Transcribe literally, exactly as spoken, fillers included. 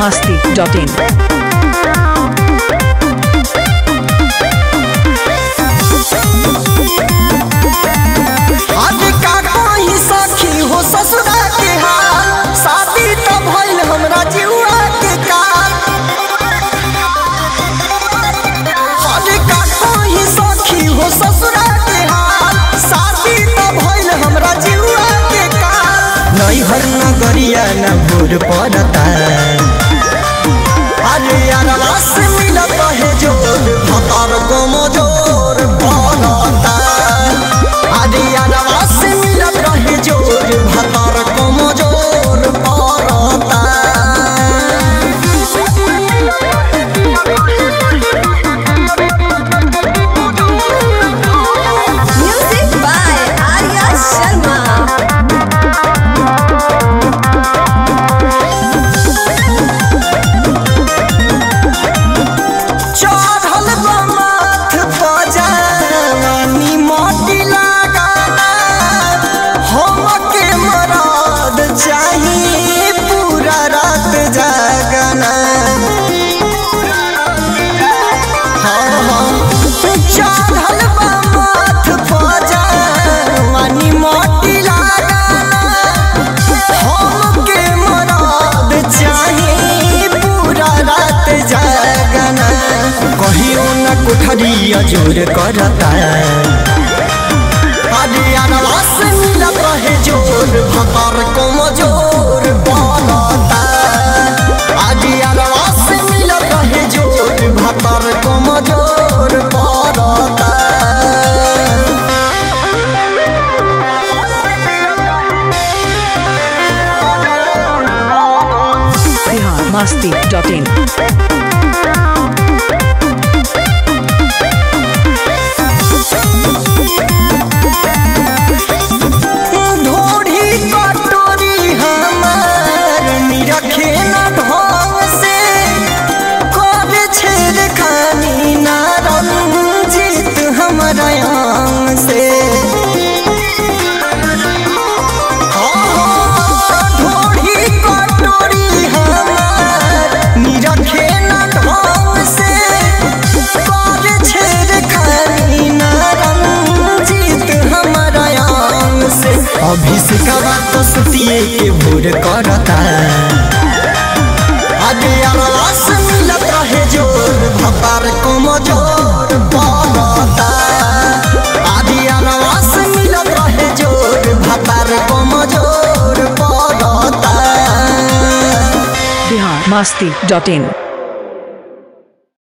masti dot in. हर नगरिया न भूर पड़ता अरे यारवा से मिलत है जोर भतार को मोजोर पड़ता अरे यारवा से मिलत है जोर भतार को मोजोर पड़ता Music by Arya Sharma. कोठरिया जोर करता अरे यारवा से मिलत है जोर भतार को मजोर पड़ता अरे यारवा से मिलत है जोर भतार को मजोर पड़ता Bihar masti dot in. अभिषेकवा तो सुतिए के भोर करता अरे यारवा से मिलत है जोर भतार को मजोर पड़ता अरे यारवा से मिलत है जोर भतार को मजोर पड़ता Bihar masti dot in.